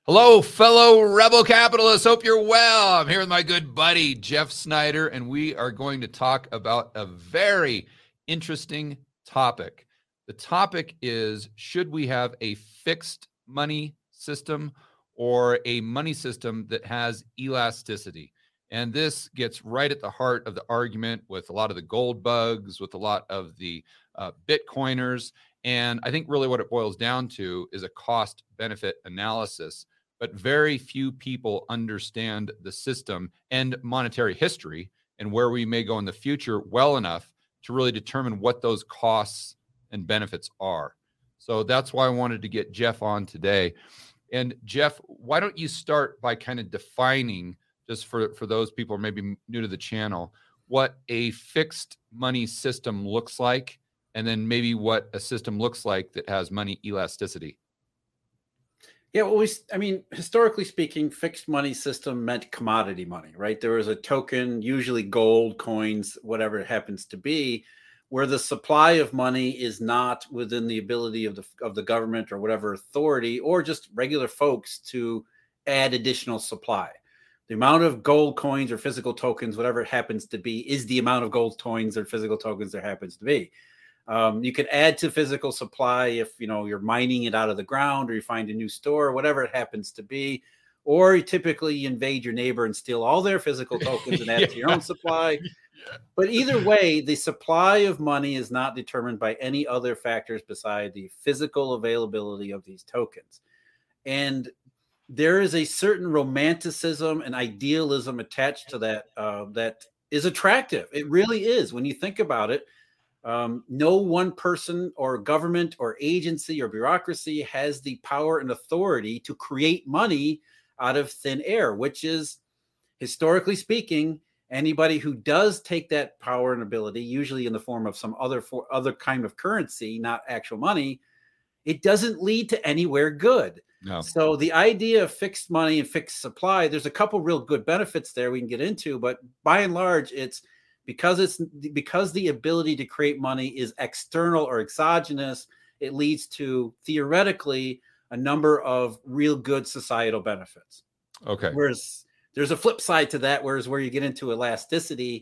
Hello, fellow rebel capitalists. Hope you're well. I'm here with my good buddy, Jeff Snyder, and we are going to talk about a very interesting topic. The topic is, should we have a fixed money system or a money system that has elasticity? And this gets right at the heart of the argument with a lot of the gold bugs, with a lot of the Bitcoiners. And I think really what it boils down to is a cost-benefit analysis. But very few people understand the system and monetary history and where we may go in the future well enough to really determine what those costs and benefits are. So that's why I wanted to get Jeff on today. And Jeff, why don't you start by kind of defining, just for those people who may be new to the channel, what a fixed money system looks like, and then maybe what a system looks like that has money elasticity. Yeah, well, historically speaking, fixed money system meant commodity money, right? There was a token, usually gold, coins, whatever it happens to be, where the supply of money is not within the ability of the government or whatever authority, or just regular folks to add additional supply. The amount of gold coins or physical tokens, whatever it happens to be, is the amount of gold coins or physical tokens there happens to be. You can add to physical supply if you're mining it out of the ground, or you find a new store, or whatever it happens to be, or you typically invade your neighbor and steal all their physical tokens and add to your own supply. But either way, the supply of money is not determined by any other factors beside the physical availability of these tokens. And there is a certain romanticism and idealism attached to that that is attractive. It really is. When you think about it, no one person or government or agency or bureaucracy has the power and authority to create money out of thin air, which is, historically speaking, anybody who does take that power and ability, usually in the form of some other kind of currency, not actual money, it doesn't lead to anywhere good. No. So the idea of fixed money and fixed supply, there's a couple real good benefits there we can get into, but by and large, it's because the ability to create money is external or exogenous, it leads to theoretically a number of real good societal benefits. Okay. Whereas there's a flip side to that, where you get into elasticity,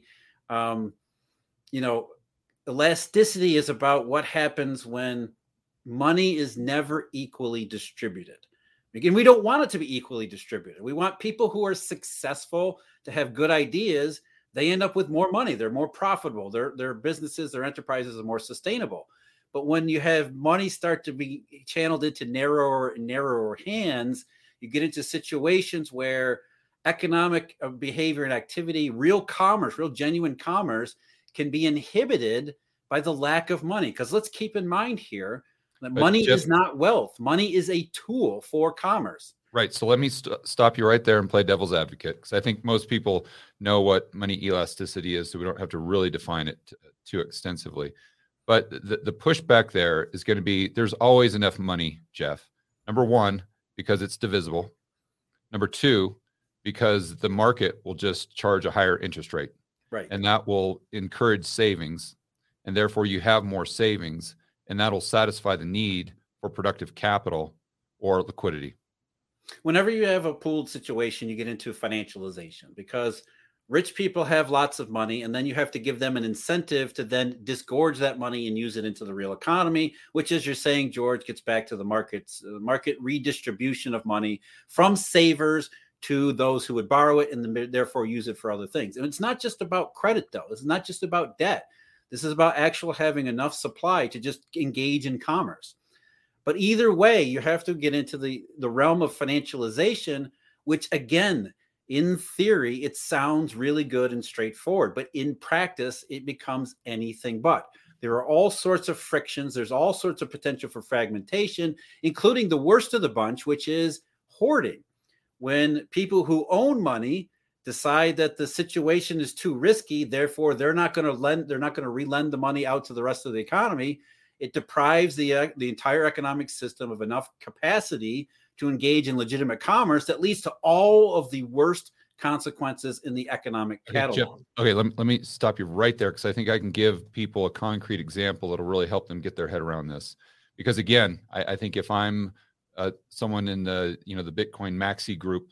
elasticity is about what happens when money is never equally distributed. Again, we don't want it to be equally distributed. We want people who are successful to have good ideas. They end up with more money. They're more profitable. Their businesses, their enterprises are more sustainable. But when you have money start to be channeled into narrower and narrower hands, you get into situations where economic behavior and activity, real commerce, real genuine commerce, can be inhibited by the lack of money. Because let's keep in mind here that money is not wealth. Money is a tool for commerce. Right. So let me stop you right there and play devil's advocate, because I think most people know what money elasticity is, so we don't have to really define it too extensively. But the pushback there is going to be, there's always enough money, Jeff. Number one, because it's divisible. Number two, because the market will just charge a higher interest rate. Right. And that will encourage savings. And therefore you have more savings, and that'll satisfy the need for productive capital or liquidity. Whenever you have a pooled situation, you get into financialization, because rich people have lots of money, and then you have to give them an incentive to then disgorge that money and use it into the real economy, which, as you're saying, George, gets back to the market redistribution of money from savers to those who would borrow it and therefore use it for other things. And it's not just about credit, though. It's not just about debt. This is about actual having enough supply to just engage in commerce. But either way, you have to get into the realm of financialization, which, again, in theory, it sounds really good and straightforward, but in practice, it becomes anything but. There are all sorts of frictions. There's all sorts of potential for fragmentation, including the worst of the bunch, which is hoarding. When people who own money decide that the situation is too risky, therefore they're not going to relend the money out to the rest of the economy, it deprives the entire economic system of enough capacity to engage in legitimate commerce that leads to all of the worst consequences in the economic catalog. Okay, let me stop you right there, because I think I can give people a concrete example that'll really help them get their head around this. Because again, I think if I'm someone in the the Bitcoin Maxi group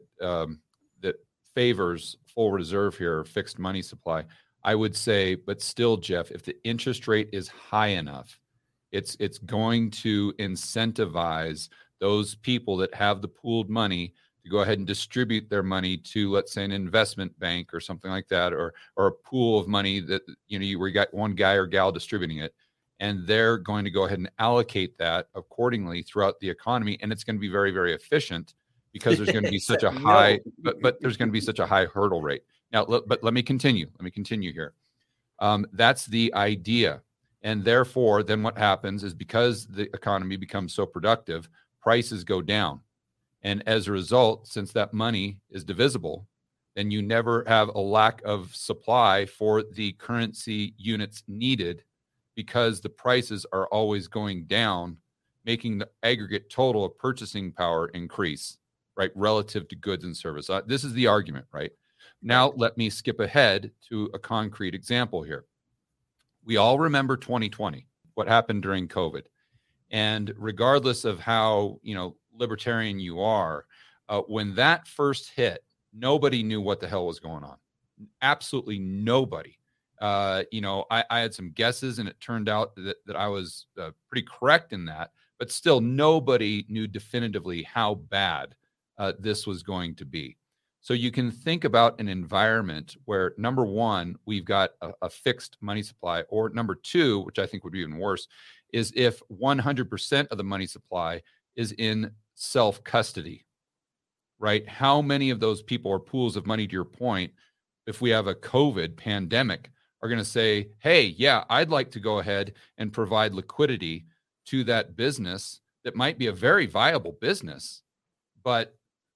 that favors full reserve here, fixed money supply. I would say, but still, Jeff, if the interest rate is high enough, it's going to incentivize those people that have the pooled money to go ahead and distribute their money to, let's say, an investment bank or something like that, or a pool of money that where you got one guy or gal distributing it, and they're going to go ahead and allocate that accordingly throughout the economy, and it's going to be very, very efficient because there's going to be such a high, but there's going to be such a high hurdle rate. Now, but let me continue. Let me continue here. That's the idea, and therefore, then what happens is because the economy becomes so productive, prices go down. And as a result, since that money is divisible, then you never have a lack of supply for the currency units needed because the prices are always going down, making the aggregate total of purchasing power increase, right, relative to goods and service. This is the argument, right? Now, let me skip ahead to a concrete example here. We all remember 2020, what happened during COVID. And regardless of how, libertarian you are, when that first hit, nobody knew what the hell was going on. Absolutely nobody. I had some guesses, and it turned out that I was pretty correct in that. But still, nobody knew definitively how bad this was going to be. So you can think about an environment where, number one, we've got a fixed money supply, or number two, which I think would be even worse, is if 100% of the money supply is in self-custody, right? How many of those people or pools of money, to your point, if we have a COVID pandemic, are going to say, hey, yeah, I'd like to go ahead and provide liquidity to that business that might be a very viable business, but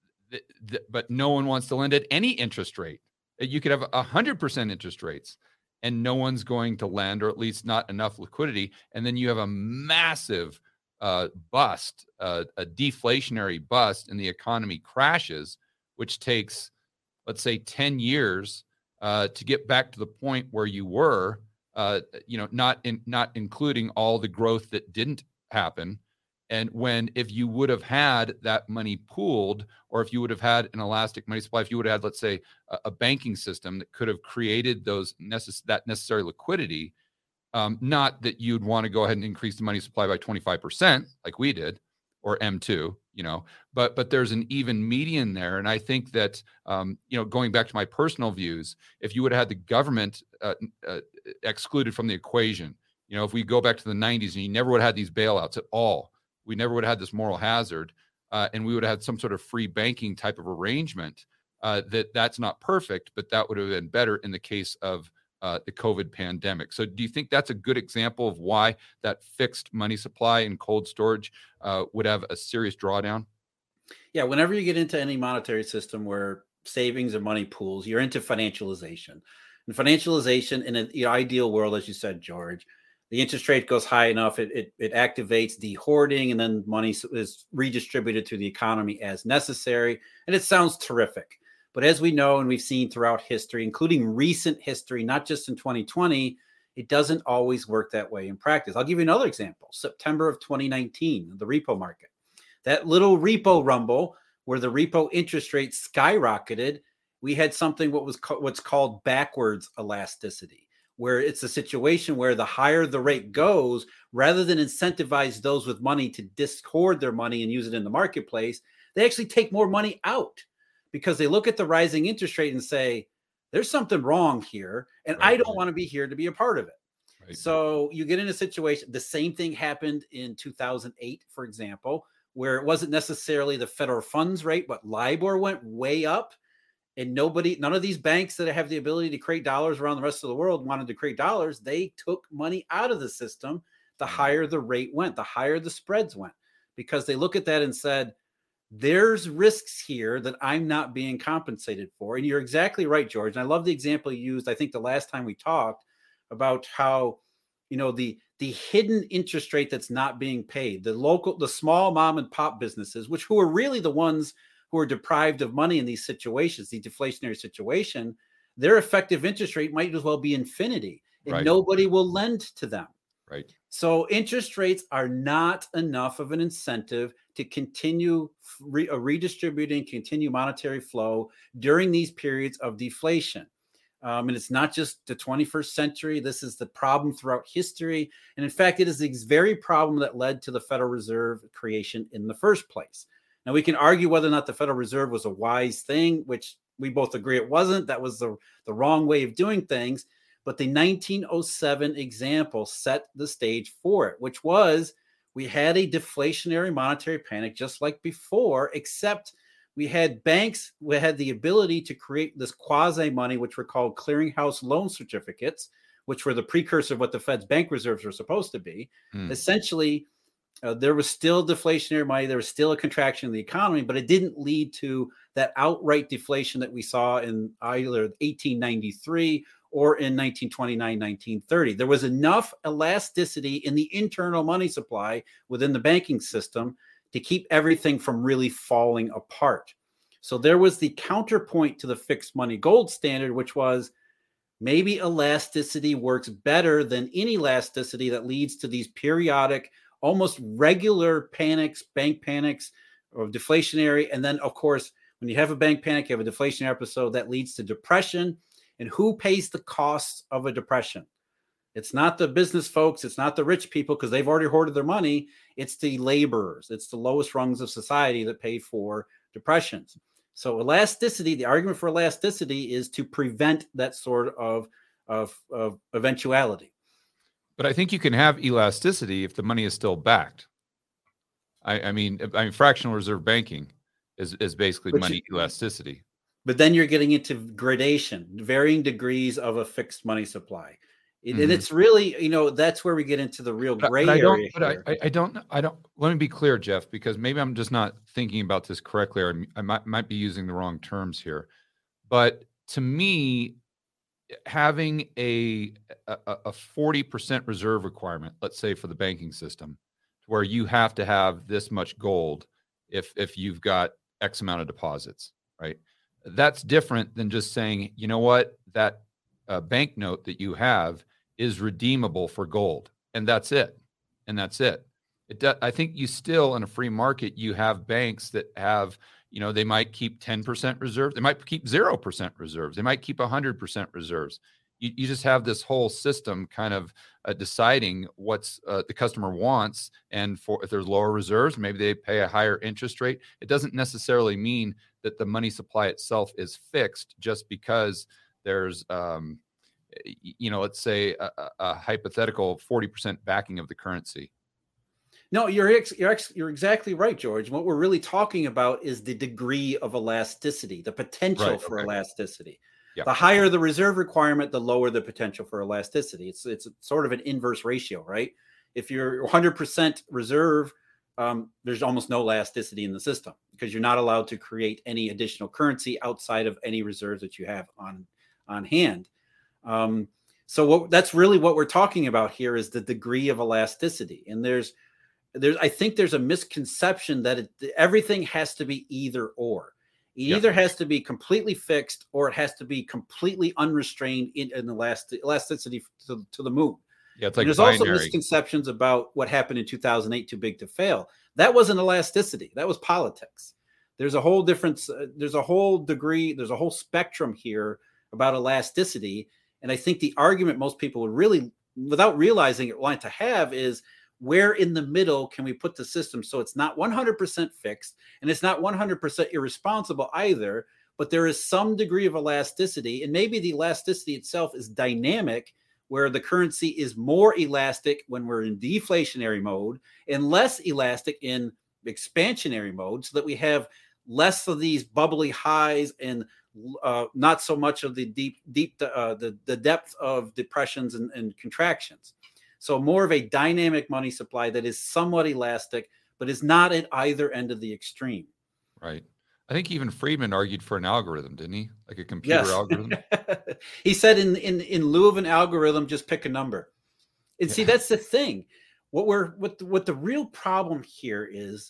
no one wants to lend at any interest rate. You could have 100% interest rates and no one's going to lend, or at least not enough liquidity. And then you have a massive bust, a deflationary bust, and the economy crashes, which takes, let's say, 10 years to get back to the point where you were, not including all the growth that didn't happen. And if you would have had that money pooled, or if you would have had an elastic money supply, if you would have had, let's say, a banking system that could have created that necessary liquidity, not that you'd want to go ahead and increase the money supply by 25% like we did, or M2, but there's an even median there. And I think that, going back to my personal views, if you would have had the government excluded from the equation, if we go back to the 90s and you never would have had these bailouts at all, we never would have had this moral hazard, and we would have had some sort of free banking type of arrangement. That's not perfect, but that would have been better in the case of the COVID pandemic. So do you think that's a good example of why that fixed money supply and cold storage would have a serious drawdown? Yeah, whenever you get into any monetary system where savings or money pools, you're into financialization. And financialization in an ideal world, as you said, George, the interest rate goes high enough, it activates de-hoarding, and then money is redistributed to the economy as necessary. And it sounds terrific. But as we know, and we've seen throughout history, including recent history, not just in 2020, it doesn't always work that way in practice. I'll give you another example. September of 2019, the repo market. That little repo rumble where the repo interest rate skyrocketed, we had something what's called backwards elasticity, where it's a situation where the higher the rate goes, rather than incentivize those with money to hoard their money and use it in the marketplace, they actually take more money out because they look at the rising interest rate and say, there's something wrong here, and I don't want to be here to be a part of it. Right. So you get in a situation, the same thing happened in 2008, for example, where it wasn't necessarily the federal funds rate, but LIBOR went way up. And none of these banks that have the ability to create dollars around the rest of the world wanted to create dollars. They took money out of the system. The higher the rate went, the higher the spreads went, because they look at that and said, there's risks here that I'm not being compensated for. And you're exactly right, George. And I love the example you used, I think the last time we talked, about how, the hidden interest rate that's not being paid, the small mom and pop businesses, who are really the ones who are deprived of money in these situations, the deflationary situation, their effective interest rate might as well be infinity, and nobody will lend to them. Right. So interest rates are not enough of an incentive to continue redistributing, continue monetary flow during these periods of deflation. And it's not just the 21st century. This is the problem throughout history. And in fact, it is the very problem that led to the Federal Reserve creation in the first place. Now, we can argue whether or not the Federal Reserve was a wise thing, which we both agree it wasn't. That was the wrong way of doing things. But the 1907 example set the stage for it, which was we had a deflationary monetary panic just like before, except we had banks who had the ability to create this quasi money, which were called clearinghouse loan certificates, which were the precursor of what the Fed's bank reserves were supposed to be. Essentially, there was still deflationary money. There was still a contraction in the economy, but it didn't lead to that outright deflation that we saw in either 1893 or in 1929, 1930. There was enough elasticity in the internal money supply within the banking system to keep everything from really falling apart. So there was the counterpoint to the fixed money gold standard, which was maybe elasticity works better than inelasticity that leads to these periodic, almost regular panics, bank panics, or deflationary. And then, of course, when you have a bank panic, you have a deflationary episode that leads to depression. And who pays the costs of a depression? It's not the business folks. It's not the rich people because they've already hoarded their money. It's the laborers. It's the lowest rungs of society that pay for depressions. So elasticity, the argument for elasticity is to prevent that sort of eventuality. But I think you can have elasticity if the money is still backed. I mean, fractional reserve banking is basically money elasticity. But then you're getting into gradation, varying degrees of a fixed money supply. And it's really, that's where we get into the real gray area. I don't. Let me be clear, Jeff, because maybe I'm just not thinking about this correctly, or I might be using the wrong terms here. But to me, having a 40% reserve requirement, let's say for the banking system, where you have to have this much gold if you've got X amount of deposits, right? That's different than just saying, you know what, that banknote that you have is redeemable for gold, and that's it. I think you still, in a free market, you have banks that have, they might keep 10% reserves, they might keep 0% reserves, they might keep 100% reserves. You just have this whole system kind of deciding what's the customer wants, and if there's lower reserves, maybe they pay a higher interest rate. It doesn't necessarily mean that the money supply itself is fixed just because there's let's say a hypothetical 40% backing of the currency. No, you're exactly right, George. What we're really talking about is the degree of elasticity, the potential for elasticity. Yep. The higher the reserve requirement, the lower the potential for elasticity. It's sort of an inverse ratio, right? If you're 100% reserve, there's almost no elasticity in the system because you're not allowed to create any additional currency outside of any reserves that you have on hand. So that's really what we're talking about here is the degree of elasticity. And I think there's a misconception that everything has to be either or. It either has to be completely fixed or it has to be completely unrestrained in elasticity to the moon. Yeah, it's like there's binary. Also misconceptions about what happened in 2008, Too Big to Fail. That wasn't elasticity. That was politics. There's a whole difference. There's a whole degree. There's a whole spectrum here about elasticity. And I think the argument most people would really, without realizing it, want to have is where in the middle can we put the system so it's not 100% fixed and it's not 100% irresponsible either, but there is some degree of elasticity. And maybe the elasticity itself is dynamic, where the currency is more elastic when we're in deflationary mode and less elastic in expansionary mode, so that we have less of these bubbly highs and not so much of the the depth of depressions and contractions. So more of a dynamic money supply that is somewhat elastic, but is not at either end of the extreme. Right. I think even Friedman argued for an algorithm, didn't he? Like a computer algorithm. He said in lieu of an algorithm, just pick a number. And see, that's the thing. What the real problem here is,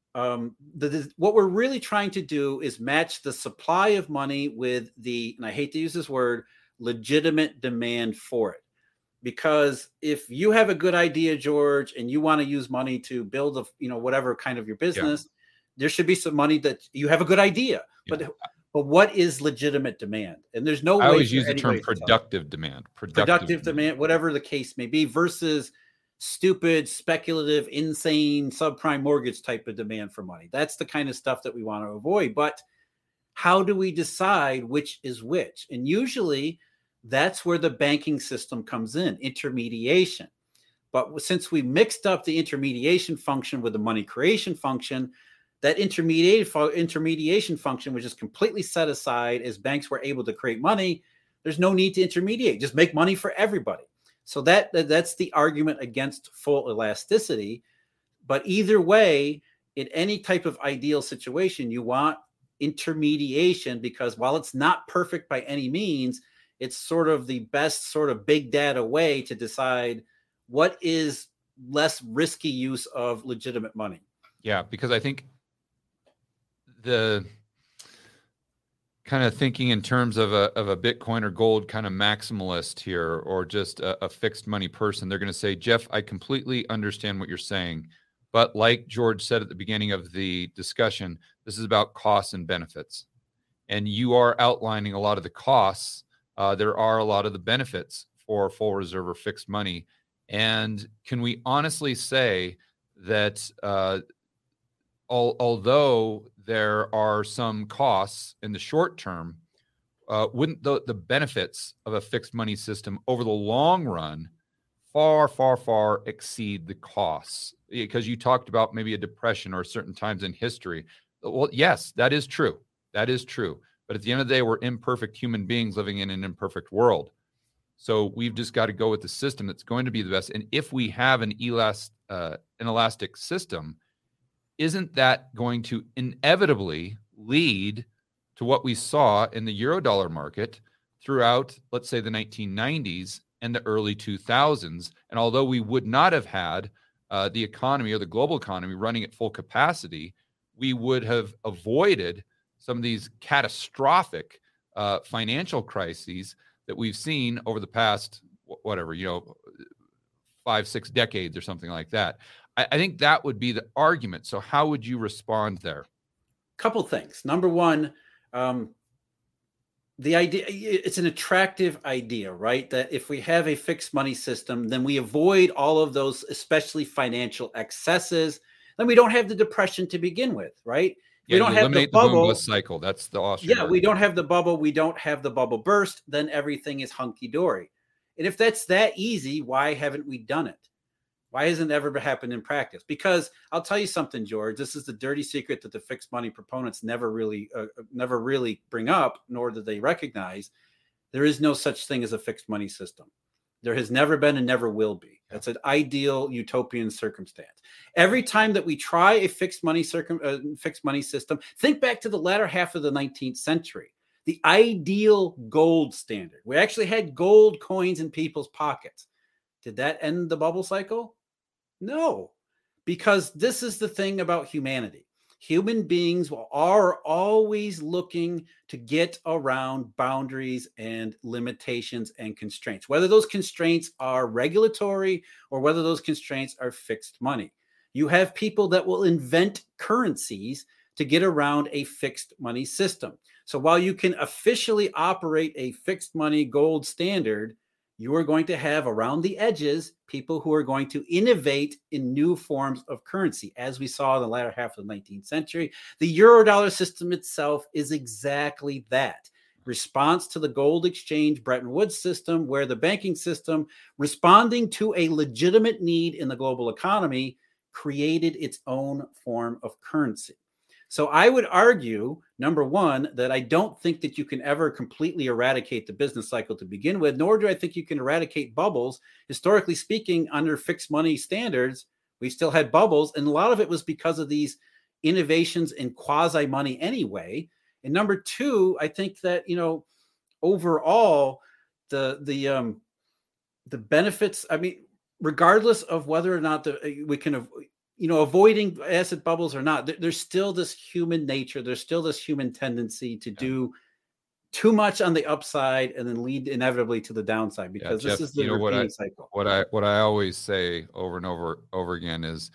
what we're really trying to do is match the supply of money with and I hate to use this word, legitimate demand for it. Because if you have a good idea, George, and you want to use money to build whatever kind of your business, there should be some money that you have a good idea. But what is legitimate demand? And there's no way. I always use the term productive demand. Productive demand, whatever the case may be, versus stupid, speculative, insane, subprime mortgage type of demand for money. That's the kind of stuff that we want to avoid. But how do we decide which is which? And usually that's where the banking system comes in, intermediation. But since we mixed up the intermediation function with the money creation function, that intermediation function was just completely set aside as banks were able to create money. There's no need to intermediate, just make money for everybody. So that's the argument against full elasticity. But either way, in any type of ideal situation, you want intermediation, because while it's not perfect by any means, it's sort of the best sort of big data way to decide what is less risky use of legitimate money. Yeah, because I think the kind of thinking in terms of a Bitcoin or gold kind of maximalist here, or just a fixed money person, they're going to say, Jeff, I completely understand what you're saying. But like George said at the beginning of the discussion, this is about costs and benefits. And you are outlining a lot of the costs. There are a lot of the benefits for full reserve or fixed money. And can we honestly say that although there are some costs in the short term, wouldn't the benefits of a fixed money system over the long run far, far, far exceed the costs? Because you talked about maybe a depression or certain times in history. Well, yes, that is true. That is true. But at the end of the day, we're imperfect human beings living in an imperfect world. So we've just got to go with the system that's going to be the best. And if we have an elastic system, isn't that going to inevitably lead to what we saw in the Eurodollar market throughout, let's say, the 1990s and the early 2000s? And although we would not have had the economy or the global economy running at full capacity, we would have avoided some of these catastrophic financial crises that we've seen over the past, 5-6 decades or something like that. I think that would be the argument. So how would you respond there? Couple things. Number one, the idea, it's an attractive idea, right? That if we have a fixed money system, then we avoid all of those, especially financial excesses. Then we don't have the depression to begin with, right? Yeah, we don't have the bubble. Boom bust cycle. That's the Austrian. Yeah, we don't have the bubble. We don't have the bubble burst. Then everything is hunky dory. And if that's that easy, why haven't we done it? Why hasn't it ever happened in practice? Because I'll tell you something, George. This is the dirty secret that the fixed money proponents never really bring up, nor do they recognize. There is no such thing as a fixed money system. There has never been and never will be. That's an ideal utopian circumstance. Every time that we try a fixed money system, think back to the latter half of the 19th century. The ideal gold standard. We actually had gold coins in people's pockets. Did that end the bubble cycle? No, because this is the thing about humanity. Human beings are always looking to get around boundaries and limitations and constraints, whether those constraints are regulatory or whether those constraints are fixed money. You have people that will invent currencies to get around a fixed money system. So while you can officially operate a fixed money gold standard, you are going to have around the edges people who are going to innovate in new forms of currency, as we saw in the latter half of the 19th century. The Eurodollar system itself is exactly that. Response to the gold exchange Bretton Woods system, where the banking system, responding to a legitimate need in the global economy, created its own form of currency. So I would argue, number one, that I don't think that you can ever completely eradicate the business cycle to begin with, nor do I think you can eradicate bubbles. Historically speaking, under fixed money standards, we still had bubbles, and a lot of it was because of these innovations in quasi money anyway. And number two, I think that, overall, the benefits, regardless of whether or not we can avoiding asset bubbles or not, there's still this human nature. There's still this human tendency to do too much on the upside and then lead inevitably to the downside, because Jeff, this is the repeating cycle. What I always say over and over again is,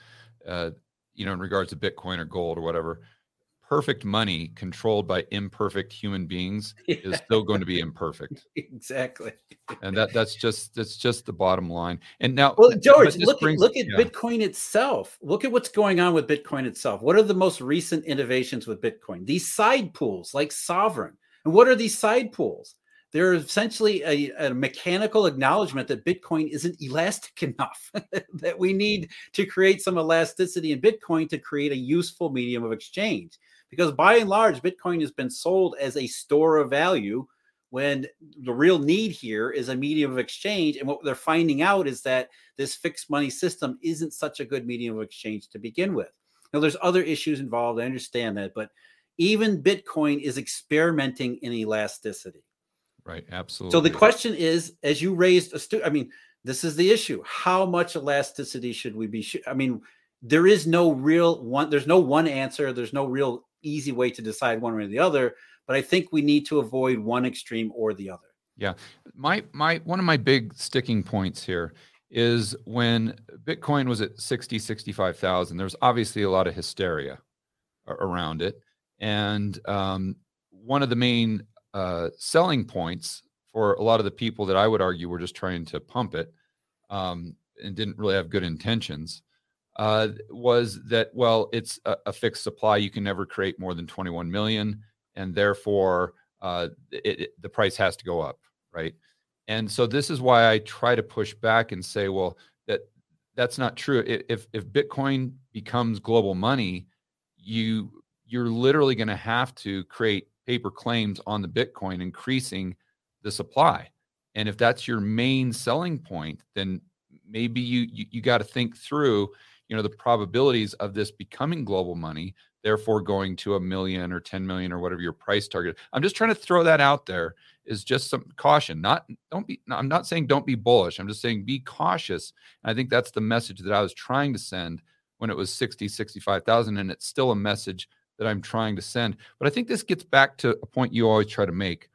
in regards to Bitcoin or gold or whatever, perfect money controlled by imperfect human beings is still going to be imperfect. Exactly. And that's just the bottom line. And now, well, George, look at Bitcoin itself. Look at what's going on with Bitcoin itself. What are the most recent innovations with Bitcoin? These side pools like Sovereign. And what are these side pools? They're essentially a mechanical acknowledgement that Bitcoin isn't elastic enough, that we need to create some elasticity in Bitcoin to create a useful medium of exchange. Because by and large, Bitcoin has been sold as a store of value, when the real need here is a medium of exchange. And what they're finding out is that this fixed money system isn't such a good medium of exchange to begin with. Now, there's other issues involved. I understand that, but even Bitcoin is experimenting in elasticity. Right. Absolutely. So the question is, as you raised, this is the issue. How much elasticity should we be? There is no real one. There's no one answer. There's no real easy way to decide one way or the other. But I think we need to avoid one extreme or the other. Yeah. One of my big sticking points here is when Bitcoin was at 65,000, there was obviously a lot of hysteria around it. And one of the main selling points for a lot of the people that I would argue were just trying to pump it and didn't really have good intentions was that, well, it's a fixed supply. You can never create more than 21 million. And therefore, the price has to go up, right? And so this is why I try to push back and say, well, that's not true. If Bitcoin becomes global money, you're literally going to have to create paper claims on the Bitcoin, increasing the supply. And if that's your main selling point, then maybe you got to think through, the probabilities of this becoming global money, therefore going to 1 million or 10 million or whatever your price target. I'm just trying to throw that out there, is just some caution. I'm not saying don't be bullish. I'm just saying be cautious. And I think that's the message that I was trying to send when it was 65,000. And it's still a message that I'm trying to send. But I think this gets back to a point you always try to make.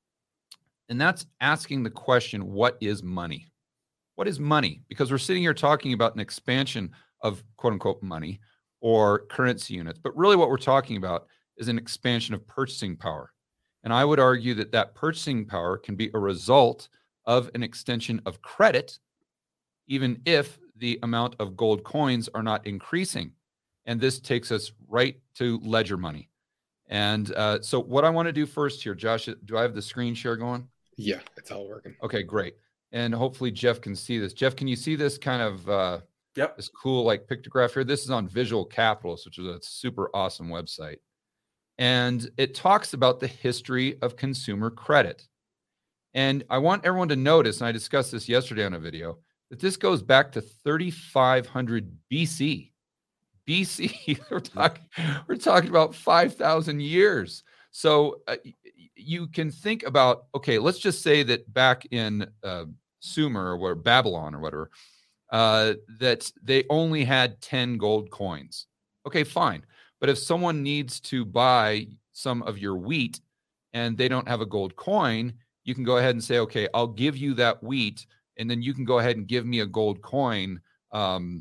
And that's asking the question, what is money? What is money? Because we're sitting here talking about an expansion of quote unquote money or currency units. But really what we're talking about is an expansion of purchasing power. And I would argue that purchasing power can be a result of an extension of credit, even if the amount of gold coins are not increasing. And this takes us right to ledger money. And so what I want to do first here, Josh, do I have the screen share going? Yeah, it's all working. Okay, great. And hopefully Jeff can see this. Jeff, can you see this kind of this cool like pictograph here? This is on Visual Capitalist, which is a super awesome website. And it talks about the history of consumer credit. And I want everyone to notice, and I discussed this yesterday on a video, that this goes back to 3,500 BC. BC, we're talking about 5,000 years. So you can think about, okay, let's just say that back in Sumer or Babylon or whatever, that they only had 10 gold coins. Okay, fine. But if someone needs to buy some of your wheat and they don't have a gold coin, you can go ahead and say, okay, I'll give you that wheat, and then you can go ahead and give me a gold coin in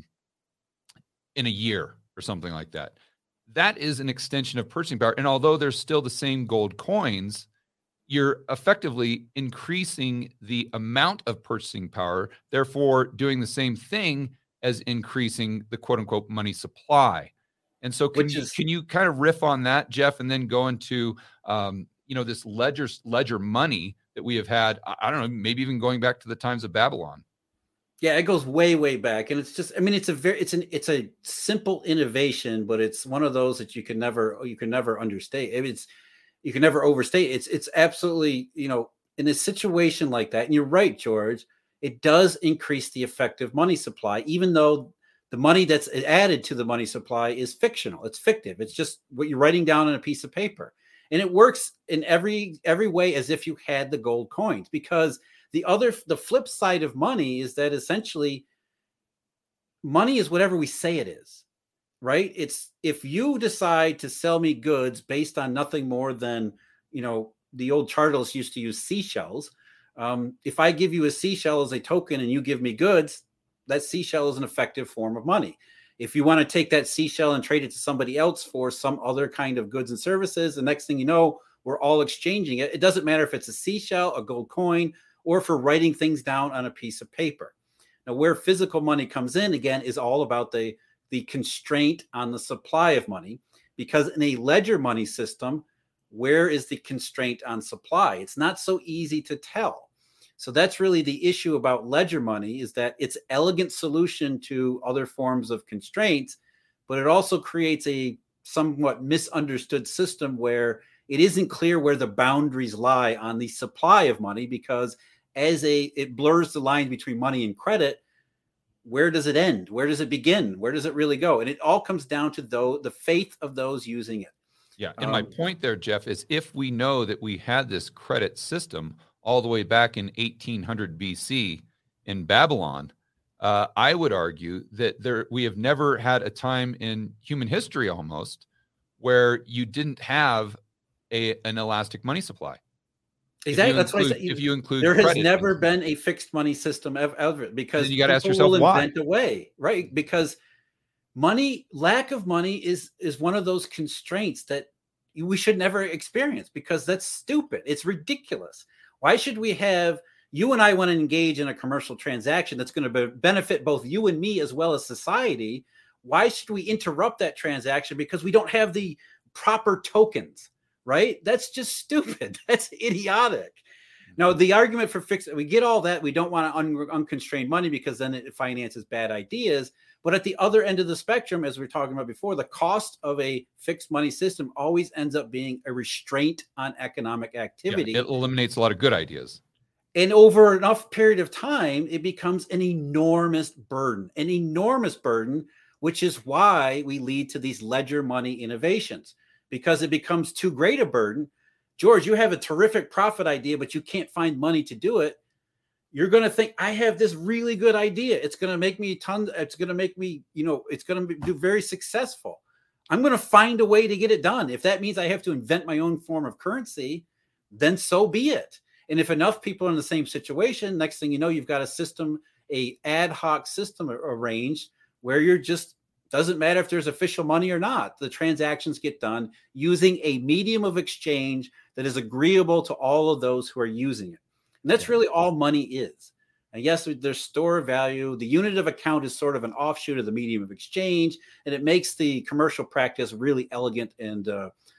a year or something like that. That is an extension of purchasing power. And although there's still the same gold coins, you're effectively increasing the amount of purchasing power, therefore doing the same thing as increasing the quote unquote money supply. And so can you kind of riff on that, Jeff, and then go into, this ledger money that we have had, I don't know, maybe even going back to the times of Babylon. Yeah, it goes way, way back. And it's just, it's a simple innovation, but it's one of those that you can never understate. You can never overstate. It's absolutely, in a situation like that. And you're right, George, it does increase the effective money supply, even though the money that's added to the money supply is fictional. It's fictive. It's just what you're writing down on a piece of paper. And it works in every way as if you had the gold coins, because the flip side of money is that essentially money is whatever we say it is, right? It's if you decide to sell me goods based on nothing more than, the old charters used to use seashells. If I give you a seashell as a token and you give me goods, that seashell is an effective form of money. If you want to take that seashell and trade it to somebody else for some other kind of goods and services, the next thing you know, we're all exchanging it. It doesn't matter if it's a seashell, a gold coin, or if we're writing things down on a piece of paper. Now, where physical money comes in, again, is all about the constraint on the supply of money, because in a ledger money system, where is the constraint on supply? It's not so easy to tell. So that's really the issue about ledger money, is that it's an elegant solution to other forms of constraints, but it also creates a somewhat misunderstood system where it isn't clear where the boundaries lie on the supply of money, because it blurs the line between money and credit. Where does it end? Where does it begin? Where does it really go? And it all comes down to the faith of those using it. Yeah. And my point there, Jeff, is if we know that we had this credit system all the way back in 1800 BC in Babylon, I would argue that we have never had a time in human history almost where you didn't have an elastic money supply. Exactly. That's why if you include there has never been a fixed money system ever, because you got to ask yourself why. Invent a way, right? Because lack of money is one of those constraints that we should never experience, because that's stupid. It's ridiculous. Why should we have, you and I want to engage in a commercial transaction that's going to benefit both you and me as well as society? Why should we interrupt that transaction because we don't have the proper tokens? Right? That's just stupid. That's idiotic. Now, the argument for fixed, we get all that. We don't want unconstrained money because then it finances bad ideas. But at the other end of the spectrum, as we were talking about before, the cost of a fixed money system always ends up being a restraint on economic activity. Yeah, it eliminates a lot of good ideas. And over enough period of time, it becomes an enormous burden, which is why we lead to these ledger money innovations. Because it becomes too great a burden. George, you have a terrific profit idea, but you can't find money to do it. You're going to think, I have this really good idea. It's going to make me it's going to make me, it's going to do very successful. I'm going to find a way to get it done. If that means I have to invent my own form of currency, then so be it. And if enough people are in the same situation, next thing you know, you've got a system, a ad hoc system arranged where you're just, doesn't matter if there's official money or not. The transactions get done using a medium of exchange that is agreeable to all of those who are using it. And that's really all money is. And yes, there's store of value. The unit of account is sort of an offshoot of the medium of exchange, and it makes the commercial practice really elegant and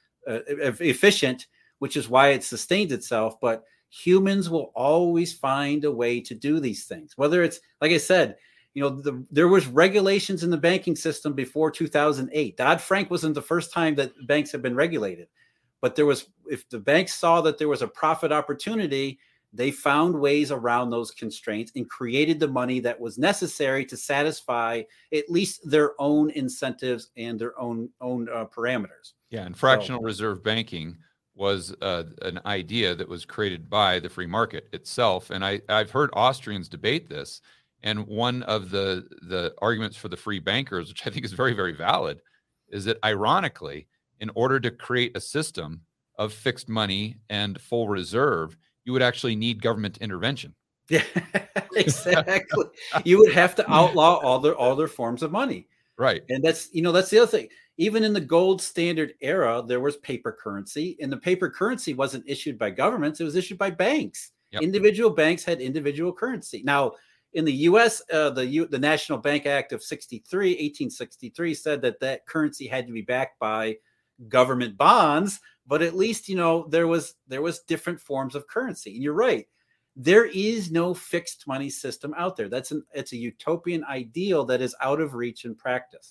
efficient, which is why it sustains itself. But humans will always find a way to do these things, whether it's, like I said, there was regulations in the banking system before 2008. Dodd-Frank wasn't the first time that banks have been regulated, but if the banks saw that there was a profit opportunity, they found ways around those constraints and created the money that was necessary to satisfy at least their own incentives and their own parameters. Yeah, and fractional reserve banking was an idea that was created by the free market itself. And I've heard Austrians debate this. And one of the arguments for the free bankers, which I think is very, very valid, is that ironically, in order to create a system of fixed money and full reserve, you would actually need government intervention. Yeah, exactly. You would have to outlaw all their forms of money. Right. And that's the other thing. Even in the gold standard era, there was paper currency, and the paper currency wasn't issued by governments. It was issued by banks. Yep. Individual banks had individual currency. Now, in the U.S., the National Bank Act of 1863 said that currency had to be backed by government bonds, but at least, there was different forms of currency. And you're right. There is no fixed money system out there. It's a utopian ideal that is out of reach in practice.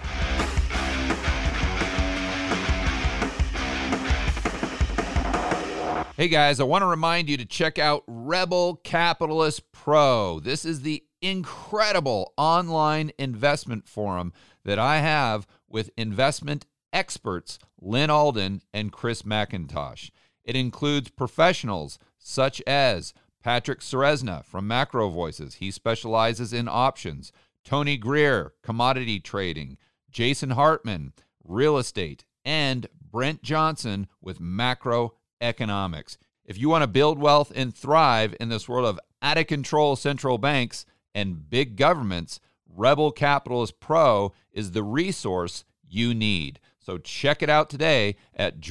Hey guys, I want to remind you to check out Rebel Capitalist Pro. This is the incredible online investment forum that I have with investment experts Lynn Alden and Chris McIntosh. It includes professionals such as Patrick Ceresna from Macro Voices. He specializes in options. Tony Greer, commodity trading. Jason Hartman, real estate. And Brent Johnson with Macro economics. If you want to build wealth and thrive in this world of out-of-control central banks and big governments, Rebel Capitalist Pro is the resource you need. So check it out today at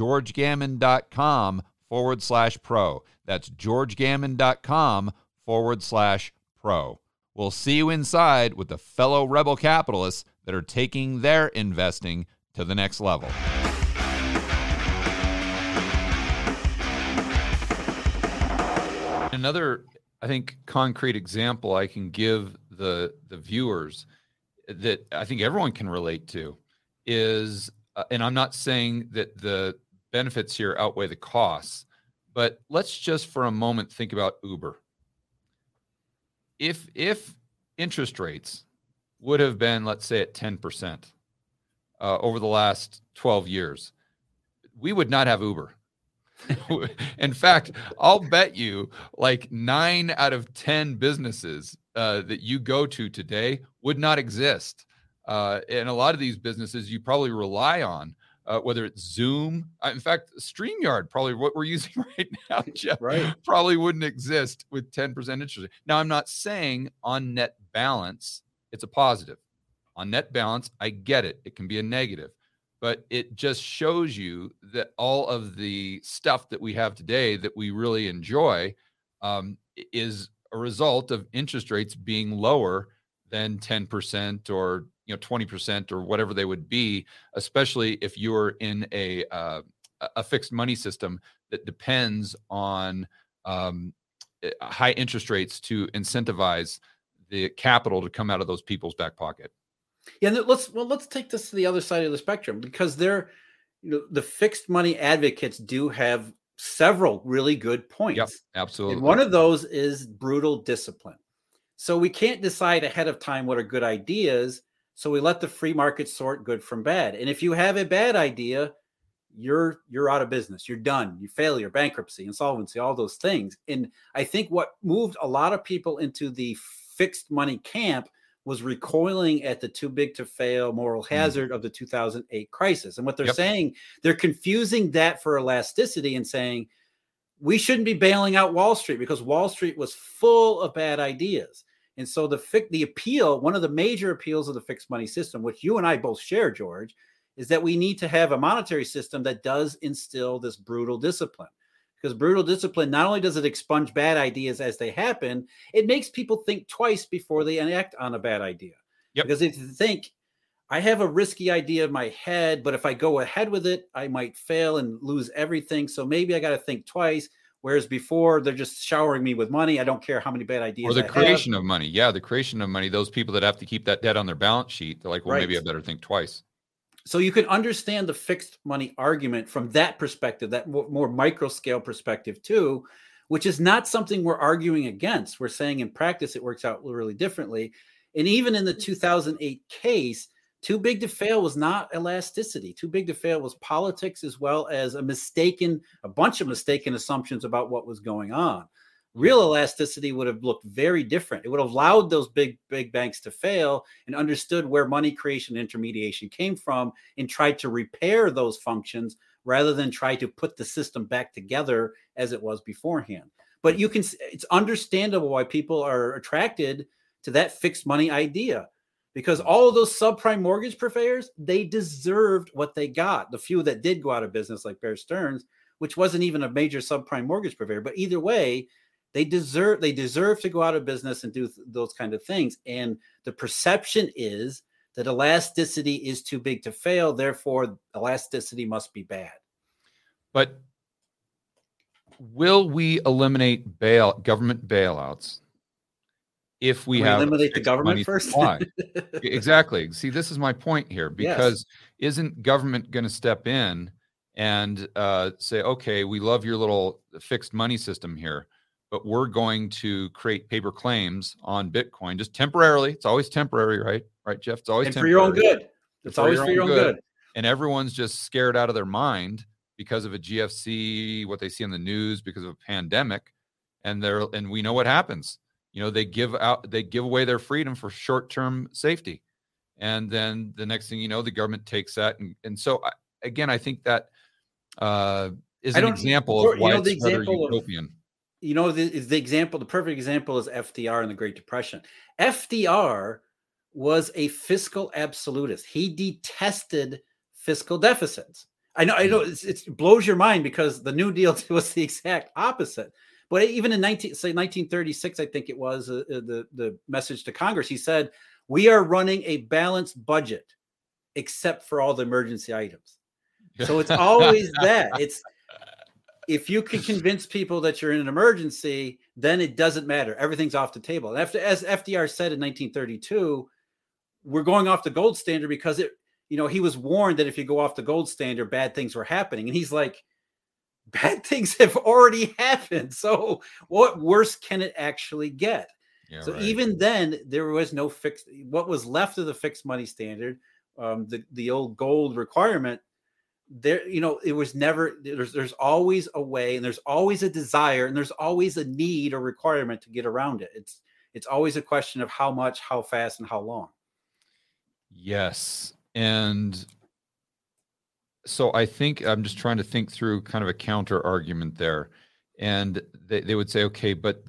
georgegammon.com/pro. That's georgegammon.com/pro. We'll see you inside with the fellow Rebel capitalists that are taking their investing to the next level. Another, I think, concrete example I can give the viewers that I think everyone can relate to is, and I'm not saying that the benefits here outweigh the costs, but let's just for a moment think about Uber. If interest rates would have been, let's say, at 10% over the last 12 years, we would not have Uber. In fact, I'll bet you like 9 out of 10 businesses that you go to today would not exist. And a lot of these businesses you probably rely on, whether it's Zoom. In fact, StreamYard, probably what we're using right now, Jeff, right, probably wouldn't exist with 10% interest rate. Now, I'm not saying on net balance, it's a positive. On net balance, I get it. It can be a negative. But it just shows you that all of the stuff that we have today that we really enjoy is a result of interest rates being lower than 10% or 20% or whatever they would be, especially if you're in a fixed money system that depends on high interest rates to incentivize the capital to come out of those people's back pocket. Yeah, let's take this to the other side of the spectrum, because the fixed money advocates do have several really good points. Yep, absolutely. And one of those is brutal discipline. So we can't decide ahead of time what are good ideas. So we let the free market sort good from bad. And if you have a bad idea, you're out of business. You're done. You failure, bankruptcy, insolvency, all those things. And I think what moved a lot of people into the fixed money camp was recoiling at the too big to fail moral hazard of the 2008 crisis. And what they're saying, they're confusing that for elasticity and saying, we shouldn't be bailing out Wall Street because Wall Street was full of bad ideas. And so the appeal, one of the major appeals of the fixed money system, which you and I both share, George, is that we need to have a monetary system that does instill this brutal discipline. Because brutal discipline, not only does it expunge bad ideas as they happen, it makes people think twice before they act on a bad idea. Because if you think, I have a risky idea in my head, but if I go ahead with it, I might fail and lose everything. So maybe I got to think twice. Whereas before, they're just showering me with money. I don't care how many bad ideas. Or the creation of money. Yeah, the creation of money. Those people that have to keep that debt on their balance sheet, they're like, well, maybe I better think twice. So you can understand the fixed money argument from that perspective, that more micro scale perspective too, which is not something we're arguing against. We're saying in practice, it works out really differently. And even in the 2008 case, too big to fail was not elasticity. Too big to fail was politics, as well as a bunch of mistaken assumptions about what was going on. Real elasticity would have looked very different. It would have allowed those big banks to fail and understood where money creation and intermediation came from and tried to repair those functions rather than try to put the system back together as it was beforehand. But it's understandable why people are attracted to that fixed money idea, because all of those subprime mortgage purveyors, they deserved what they got. The few that did go out of business, like Bear Stearns, which wasn't even a major subprime mortgage purveyor, but either way, they deserve to go out of business and do those kind of things. And the perception is that elasticity is too big to fail. Therefore, elasticity must be bad. But will we eliminate government bailouts if we have eliminate the government first? Exactly. See, this is my point here, because isn't government going to step in and say, okay, we love your little fixed money system here, but we're going to create paper claims on Bitcoin just temporarily. It's always temporary, right? Right, Jeff? It's always temporary. For your own good. It's always for your own good. And everyone's just scared out of their mind because of a GFC, what they see in the news, because of a pandemic. And we know what happens. They give away their freedom for short-term safety. And then the next thing you know, the government takes that. And so again, I think that is an example of why it's rather utopian. The perfect example is FDR in the Great Depression. FDR was a fiscal absolutist. He detested fiscal deficits. I know it blows your mind because the New Deal was the exact opposite. But even in 1936, I think it was the message to Congress, he said, "We are running a balanced budget, except for all the emergency items." So it's always that. It's if you can convince people that you're in an emergency, then it doesn't matter. Everything's off the table. And as FDR said in 1932, we're going off the gold standard because he was warned that if you go off the gold standard, bad things were happening. And he's like, bad things have already happened. So what worse can it actually get? Yeah, so right. Even then, there was no what was left of the fixed money standard, the old gold requirement, there, it was never, there's always a way, and there's always a desire, and there's always a need or requirement to get around it. It's always a question of how much, how fast, and how long. Yes. And so I think I'm just trying to think through kind of a counter argument there. And they would say, okay, but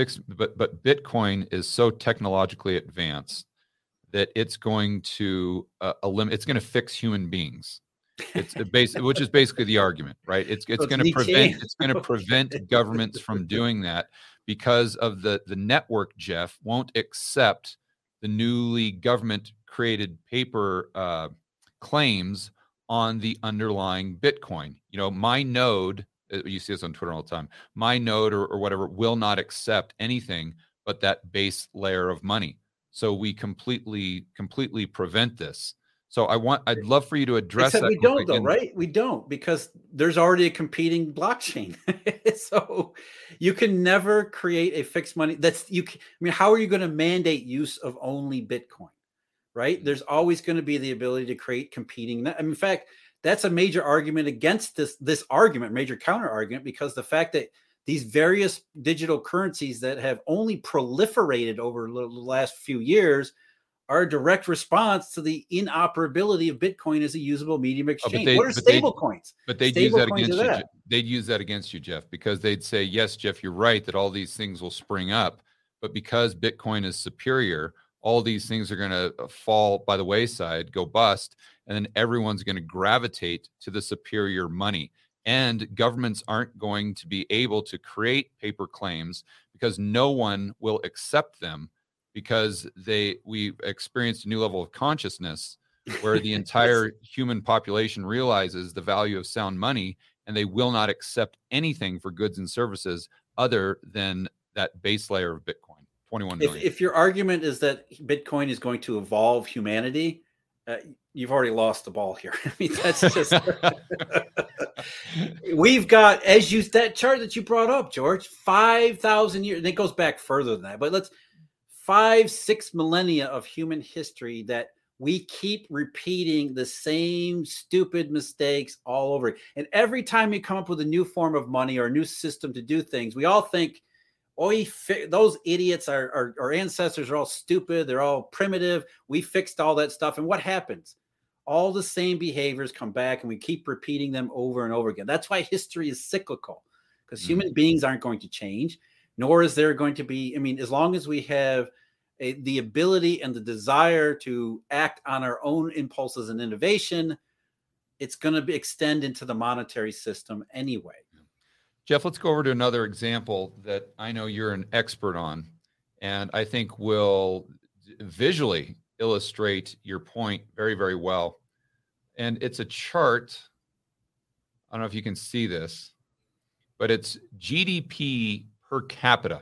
Bitcoin is so technologically advanced that it's going to it's going to fix human beings. Which is basically the argument, right? It's going to prevent governments from doing that because of the network, Jeff, won't accept the newly government created paper claims on the underlying Bitcoin. My node, you see this on Twitter all the time, my node or whatever will not accept anything but that base layer of money. So we completely prevent this. So I'd love for you to address that. We don't though, right? We don't, because there's already a competing blockchain. So you can never create a fixed money. How are you going to mandate use of only Bitcoin, right? There's always going to be the ability to create competing. In fact, that's a major argument against this argument, major counter argument, because the fact that these various digital currencies that have only proliferated over the last few years are a direct response to the inoperability of Bitcoin as a usable medium exchange. What are stable coins? But they'd use that against you. They'd use that against you, Jeff, because they'd say, yes, Jeff, you're right that all these things will spring up, but because Bitcoin is superior, all these things are going to fall by the wayside, go bust, and then everyone's going to gravitate to the superior money. And governments aren't going to be able to create paper claims because no one will accept them, because we experienced a new level of consciousness where the entire human population realizes the value of sound money, and they will not accept anything for goods and services other than that base layer of Bitcoin, 21 million. If your argument is that Bitcoin is going to evolve humanity, you've already lost the ball here. I mean, that's just we've got, that chart that you brought up, George, 5,000 years, and it goes back further than that, but 5-6 millennia of human history that we keep repeating the same stupid mistakes all over. And every time you come up with a new form of money or a new system to do things, we all think, those idiots, our ancestors are all stupid. They're all primitive. We fixed all that stuff. And what happens? All the same behaviors come back, and we keep repeating them over and over again. That's why history is cyclical, because human beings aren't going to change, nor is there going to be, as long as we have the ability and the desire to act on our own impulses and innovation, it's going to extend into the monetary system anyway. Jeff, let's go over to another example that I know you're an expert on, and I think will visually illustrate your point very, very well. And it's a chart. I don't know if you can see this, but it's GDP per capita,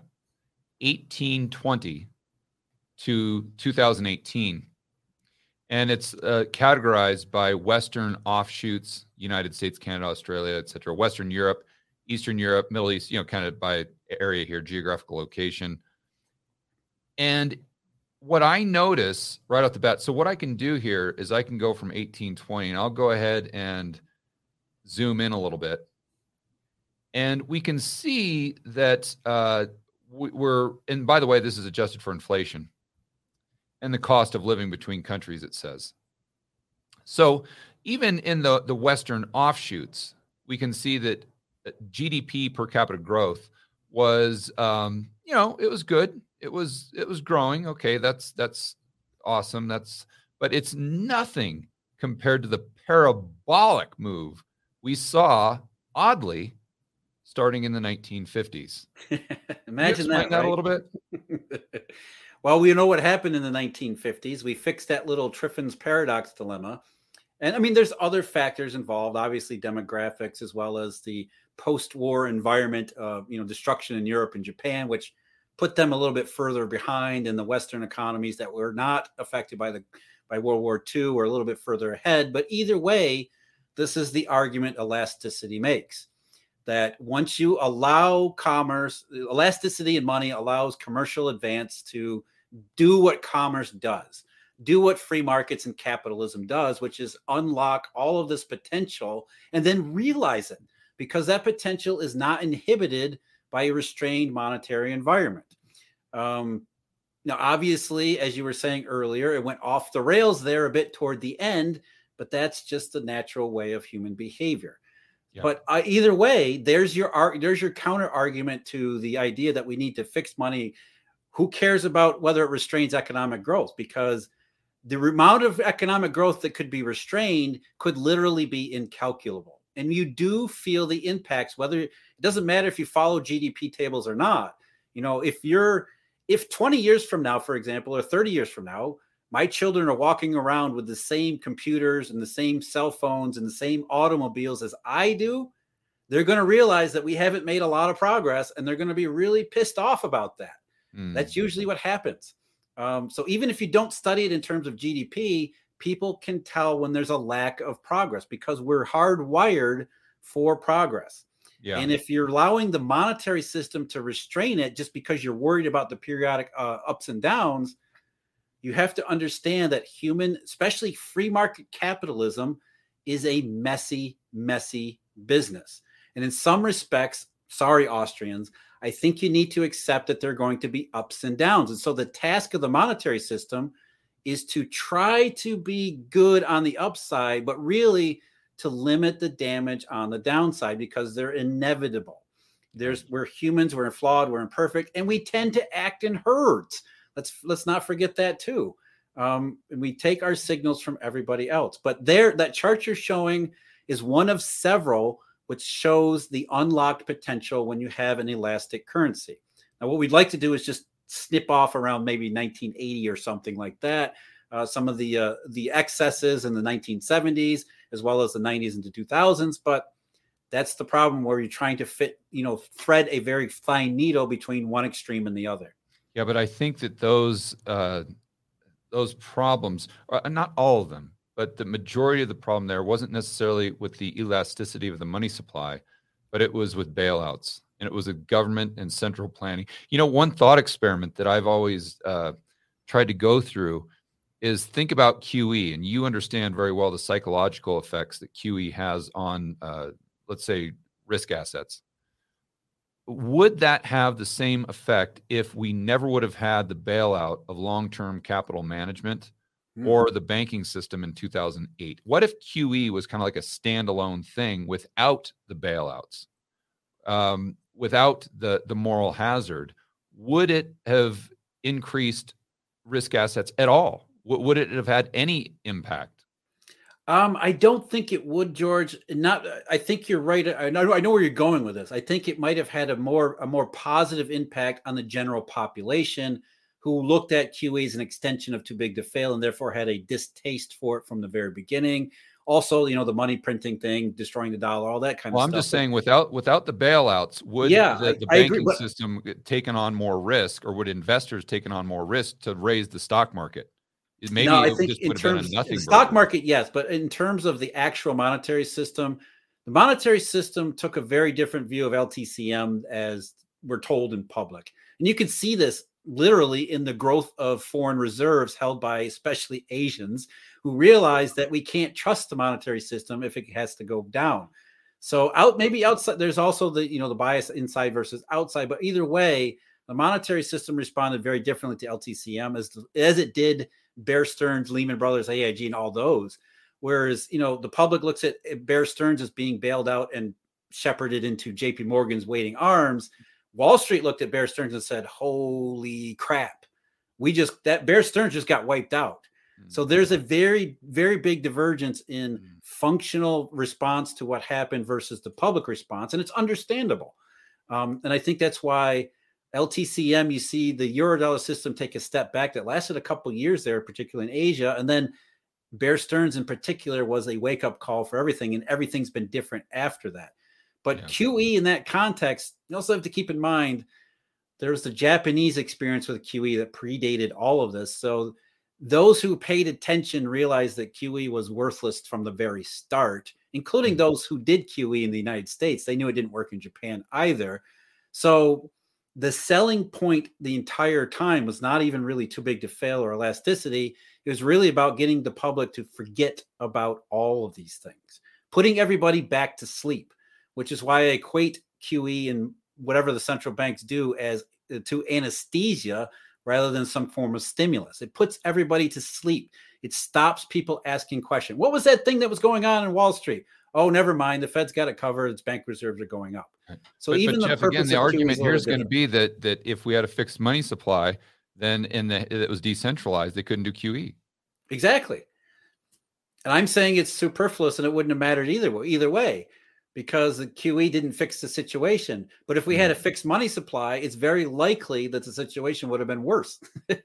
1820 to 2018. And it's categorized by Western offshoots, United States, Canada, Australia, et cetera, Western Europe, Eastern Europe, Middle East, kind of by area here, geographical location. And what I notice right off the bat, so what I can do here is I can go from 1820, and I'll go ahead and zoom in a little bit. And we can see that and by the way, this is adjusted for inflation and the cost of living between countries, it says. So even in the Western offshoots, we can see that GDP per capita growth was, it was good. It was growing. Okay, that's awesome. But it's nothing compared to the parabolic move we saw, oddly, starting in the 1950s. Imagine that, that right? a little bit. Well, we know what happened in the 1950s. We fixed that little Triffin's paradox dilemma. And I mean, there's other factors involved, obviously demographics, as well as the post-war environment of, destruction in Europe and Japan, which put them a little bit further behind in the Western economies that were not affected by World War II, or a little bit further ahead. But either way, this is the argument elasticity makes, that once you allow commerce, elasticity in money allows commercial advance to do what commerce does, do what free markets and capitalism does, which is unlock all of this potential and then realize it, because that potential is not inhibited by a restrained monetary environment. Now, obviously, as you were saying earlier, it went off the rails there a bit toward the end, but that's just the natural way of human behavior. Yeah. But either way, there's your counter argument to the idea that we need to fix money. Who cares about whether it restrains economic growth? Because the amount of economic growth that could be restrained could literally be incalculable. And you do feel the impacts, whether it doesn't matter if you follow GDP tables or not. If 20 years from now, for example, or 30 years from now, my children are walking around with the same computers and the same cell phones and the same automobiles as I do, they're going to realize that we haven't made a lot of progress, and they're going to be really pissed off about that. That's usually what happens. So even if you don't study it in terms of GDP, people can tell when there's a lack of progress, because we're hardwired for progress. Yeah. And if you're allowing the monetary system to restrain it just because you're worried about the periodic ups and downs, you have to understand that especially free market capitalism, is a messy, messy business. And in some respects, sorry, Austrians, I think you need to accept that there are going to be ups and downs. And so the task of the monetary system is to try to be good on the upside, but really to limit the damage on the downside, because they're inevitable. We're humans, we're flawed, we're imperfect, and we tend to act in herds. Let's not forget that too. We take our signals from everybody else. But that chart you're showing is one of several which shows the unlocked potential when you have an elastic currency. Now, what we'd like to do is just snip off around maybe 1980 or something like that. Some of the excesses in the 1970s, as well as the 90s into 2000s. But that's the problem, where you're trying to thread a very fine needle between one extreme and the other. Yeah, but I think that those problems, not all of them, but the majority of the problem there wasn't necessarily with the elasticity of the money supply, but it was with bailouts, and it was a government and central planning. One thought experiment that I've always tried to go through is think about QE, and you understand very well the psychological effects that QE has on, let's say, risk assets. Would that have the same effect if we never would have had the bailout of long-term capital management or the banking system in 2008? What if QE was kind of like a standalone thing without the bailouts, without the moral hazard? Would it have increased risk assets at all? Would it have had any impact? I don't think it would, George. I think you're right. I know where you're going with this. I think it might have had a more positive impact on the general population, who looked at QE as an extension of too big to fail, and therefore had a distaste for it from the very beginning. Also, the money printing thing, destroying the dollar, all that kind of stuff. Well, I'm just saying, without the bailouts, would the banking system taken on more risk, or would investors taken on more risk to raise the stock market? Maybe no, I think in terms of the stock market, yes, but in terms of the actual monetary system, the monetary system took a very different view of LTCM, as we're told in public. And you can see this literally in the growth of foreign reserves held by especially Asians, who realize that we can't trust the monetary system if it has to go down. So maybe outside, there's also the bias inside versus outside, but either way, the monetary system responded very differently to LTCM as it did Bear Stearns, Lehman Brothers, AIG, and all those. Whereas, the public looks at Bear Stearns as being bailed out and shepherded into JP Morgan's waiting arms, Wall Street looked at Bear Stearns and said, holy crap, that Bear Stearns just got wiped out. So there's a very, very big divergence in functional response to what happened versus the public response. And it's understandable. And I think that's why LTCM, you see the Eurodollar system take a step back that lasted a couple of years there, particularly in Asia. And then Bear Stearns in particular was a wake-up call for everything, and everything's been different after that. But QE in that context, you also have to keep in mind there's the Japanese experience with QE that predated all of this. So those who paid attention realized that QE was worthless from the very start, including those who did QE in the United States. They knew it didn't work in Japan either. So the selling point the entire time was not even really too big to fail or elasticity. It was really about getting the public to forget about all of these things, putting everybody back to sleep, which is why I equate QE and whatever the central banks do as to anesthesia rather than some form of stimulus. It puts everybody to sleep. It stops people asking questions. What was that thing that was going on in Wall Street? Oh, never mind. The Fed's got it covered. Its bank reserves are going up. So but Jeff, again, the argument here is going to be that if we had a fixed money supply, then it was decentralized, they couldn't do QE. Exactly. And I'm saying it's superfluous and it wouldn't have mattered either way, because the QE didn't fix the situation. But if we had a fixed money supply, it's very likely that the situation would have been worse.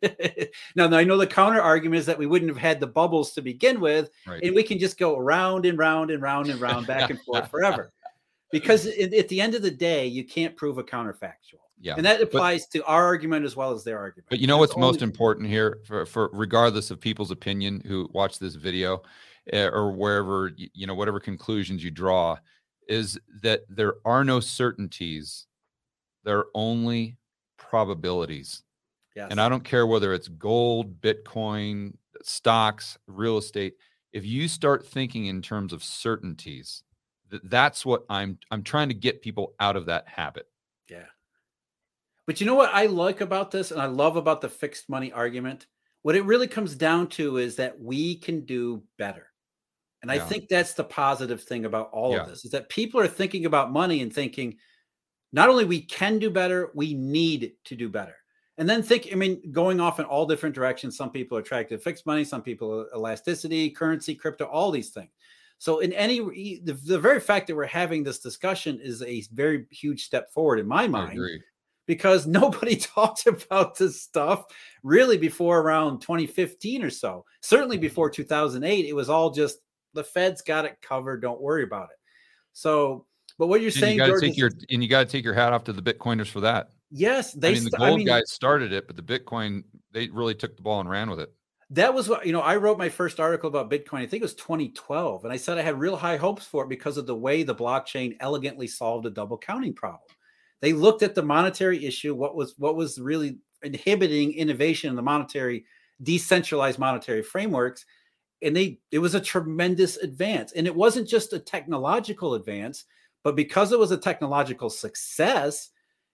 Now, I know the counter argument is that we wouldn't have had the bubbles to begin with, and we can just go round and round and round and round, back and forth forever. Because at the end of the day, you can't prove a counterfactual. Yeah. And that applies to our argument as well as their argument. But you know what's most important here, for regardless of people's opinion who watch this video or wherever, whatever conclusions you draw, is that there are no certainties. There are only probabilities. Yes. And I don't care whether it's gold, Bitcoin, stocks, real estate. If you start thinking in terms of certainties, that's what I'm trying to get people out of that habit. Yeah. But you know what I like about this, and I love about the fixed money argument? What it really comes down to is that we can do better. And I think that's the positive thing about all of this, is that people are thinking about money and thinking, not only we can do better, we need to do better. And then going off in all different directions. Some people are attracted to fixed money, some people elasticity, currency, crypto, all these things. So the very fact that we're having this discussion is a very huge step forward in my mind, because nobody talked about this stuff really before around 2015 or so. Certainly before 2008, it was all just the Fed's got it covered. Don't worry about it. So, but what you're saying, you got to take your hat off to the Bitcoiners for that. Yes, the gold guys started it, but the Bitcoin, they really took the ball and ran with it. That was what, I wrote my first article about Bitcoin, I think it was 2012. And I said I had real high hopes for it because of the way the blockchain elegantly solved a double counting problem. They looked at the monetary issue, what was really inhibiting innovation in the monetary, decentralized monetary frameworks. And it was a tremendous advance. And it wasn't just a technological advance, but because it was a technological success,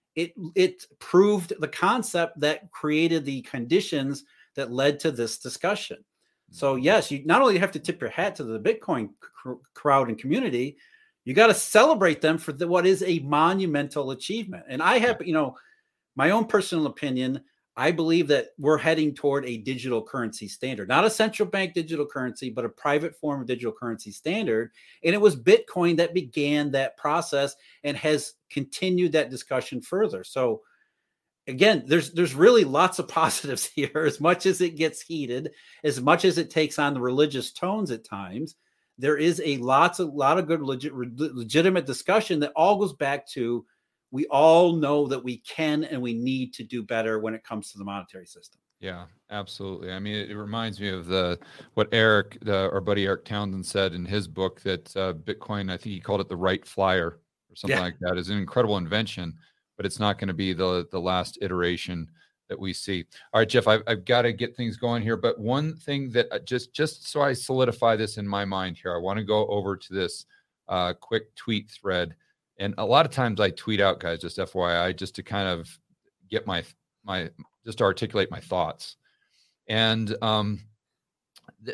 it proved the concept that created the conditions that led to this discussion. So yes, you not only have to tip your hat to the Bitcoin crowd and community, you got to celebrate them for what is a monumental achievement. And I have, my own personal opinion, I believe that we're heading toward a digital currency standard, not a central bank digital currency, but a private form of digital currency standard. And it was Bitcoin that began that process and has continued that discussion further. So again, there's really lots of positives here, as much as it gets heated, as much as it takes on the religious tones at times. There is a lot of good legitimate discussion that all goes back to, we all know that we can and we need to do better when it comes to the monetary system. Yeah, absolutely. I mean, it reminds me of what our buddy Eric Townsend said in his book, that Bitcoin, I think he called it the Wright Flyer or something like that, is an incredible invention, but it's not going to be the last iteration that we see. All right, Jeff, I've got to get things going here, but one thing that just so I solidify this in my mind here, I want to go over to this quick tweet thread. And a lot of times I tweet out, guys, just FYI, just to kind of get my just to articulate my thoughts. And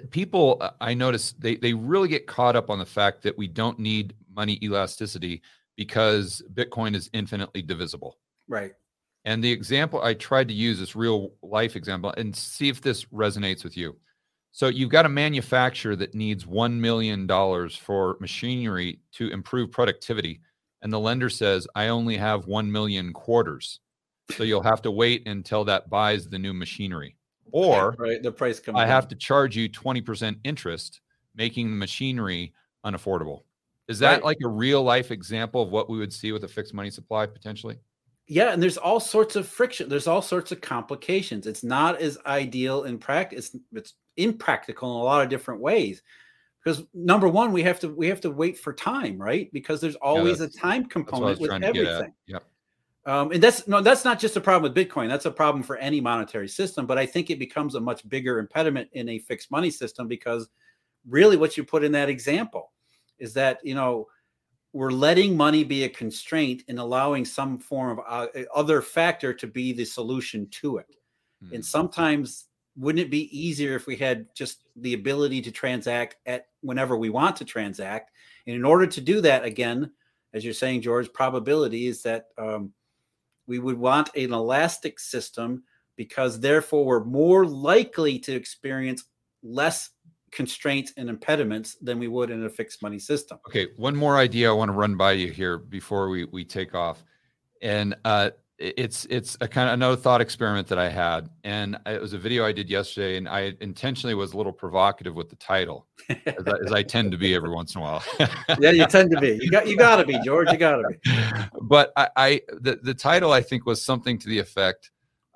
people, I notice they really get caught up on the fact that we don't need money elasticity because Bitcoin is infinitely divisible. Right. And the example I tried to use, this real life example, and see if this resonates with you. So you've got a manufacturer that needs $1 million for machinery to improve productivity. And the lender says, I only have 1 million quarters. So you'll have to wait until that buys the new machinery. Or right, the price comes I down. have to charge you 20% interest, making the machinery unaffordable. Is that Right. like a real life example of what we would see with a fixed money supply potentially? Yeah, and there's all sorts of friction. There's all sorts of complications. It's not as ideal in practice. It's impractical in a lot of different ways. Because number one, we have to wait for time, right? Because there's always a time component with everything. Yep. And that's not just a problem with Bitcoin. That's a problem for any monetary system. But I think it becomes a much bigger impediment in a fixed money system, because really what you put in that example is that, we're letting money be a constraint and allowing some form of other factor to be the solution to it. And sometimes, wouldn't it be easier if we had just the ability to transact at whenever we want to transact? And in order to do that, again, as you're saying, George, probability is that we would want an elastic system, because therefore we're more likely to experience less constraints and impediments than we would in a fixed money system. Okay, one more idea I want to run by you here before we take off, and it's a kind of another thought experiment that I had, and it was a video I did yesterday, and I intentionally was a little provocative with the title, as I tend to be every once in a while. Yeah, you tend to be. You got to be, George. You got to be. But the title, I think, was something to the effect,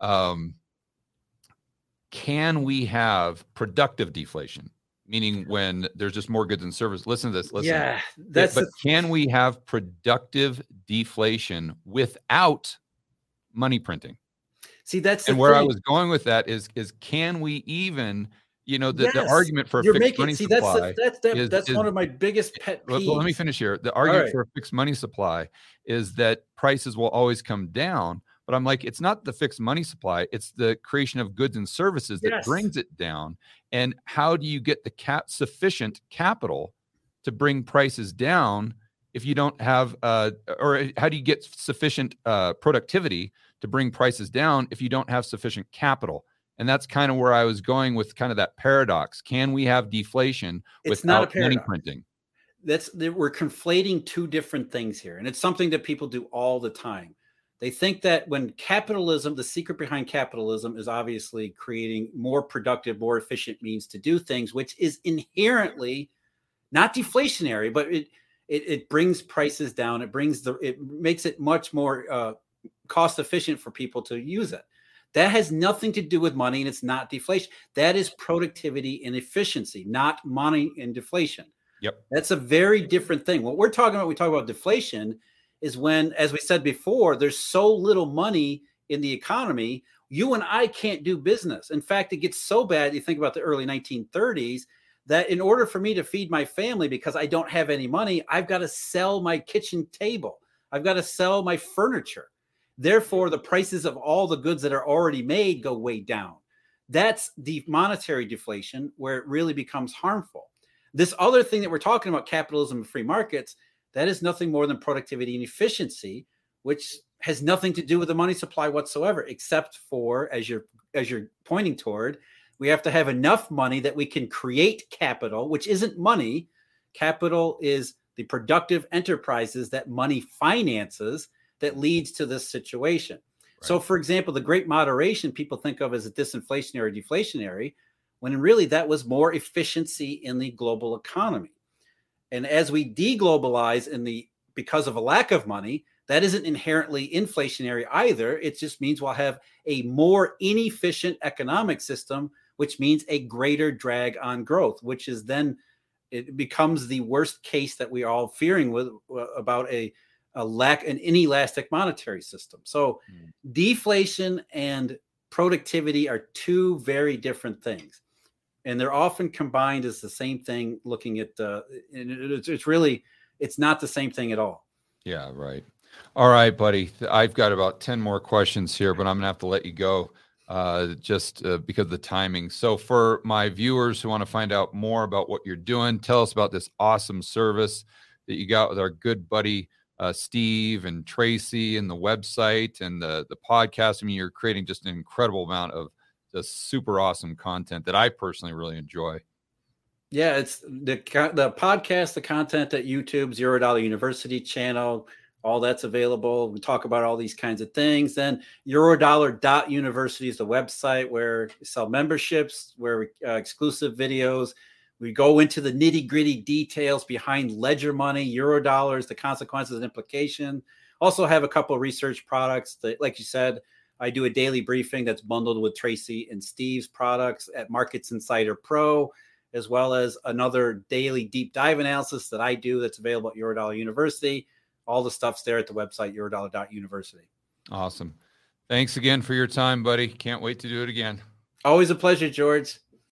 can we have productive deflation? Meaning when there's just more goods and services. Listen to this. Yeah, but can we have productive deflation without money printing? See, that's and where thing. I was going with that is can we even, the argument for a fixed money supply. That's one of my biggest pet peeves. Well, let me finish here. The argument for a fixed money supply is that prices will always come down. But I'm like, it's not the fixed money supply. It's the creation of goods and services that brings it down. And how do you get the sufficient capital to bring prices down if you don't have, or how do you get sufficient productivity to bring prices down if you don't have sufficient capital? And that's kind of where I was going with kind of that paradox. Can we have deflation without money printing? We're conflating two different things here. And it's something that people do all the time. They think that when capitalism, the secret behind capitalism is obviously creating more productive, more efficient means to do things, which is inherently not deflationary, but it brings prices down. It makes it much more cost efficient for people to use it. That has nothing to do with money, and it's not deflation. That is productivity and efficiency, not money and deflation. Yep. That's a very different thing. What we're talking about, we talk about deflation, is when, as we said before, there's so little money in the economy, you and I can't do business. In fact, it gets so bad, you think about the early 1930s, that in order for me to feed my family, because I don't have any money, I've got to sell my kitchen table. I've got to sell my furniture. Therefore, the prices of all the goods that are already made go way down. That's the monetary deflation, where it really becomes harmful. This other thing that we're talking about, capitalism and free markets, that is nothing more than productivity and efficiency, which has nothing to do with the money supply whatsoever, except for, as you're pointing toward, we have to have enough money that we can create capital, which isn't money. Capital is the productive enterprises that money finances that leads to this situation. Right. So, for example, the Great Moderation people think of as a disinflationary, deflationary, when really that was more efficiency in the global economy. And as we deglobalize because of a lack of money, that isn't inherently inflationary either. It just means we'll have a more inefficient economic system, which means a greater drag on growth, which is then it becomes the worst case that we are all fearing about an inelastic monetary system. So deflation and productivity are two very different things. And they're often combined as the same thing, looking at it's not the same thing at all. Yeah, right. All right, buddy. I've got about 10 more questions here, but I'm gonna have to let you go just because of the timing. So for my viewers who want to find out more about what you're doing, tell us about this awesome service that you got with our good buddy Steve and Tracy and the website and the podcast. I mean, you're creating just an incredible amount of just super awesome content that I personally really enjoy. Yeah, it's the podcast, the content at YouTube, $0 University channel, all that's available. We talk about all these kinds of things. Then Eurodollar.university is the website where we sell memberships, where we exclusive videos. We go into the nitty gritty details behind ledger money, Eurodollars, the consequences and implication. Also have a couple of research products that, like you said, I do a daily briefing that's bundled with Tracy and Steve's products at Markets Insider Pro, as well as another daily deep dive analysis that I do that's available at Eurodollar University. All the stuff's there at the website, Eurodollar.university. Awesome. Thanks again for your time, buddy. Can't wait to do it again. Always a pleasure, George.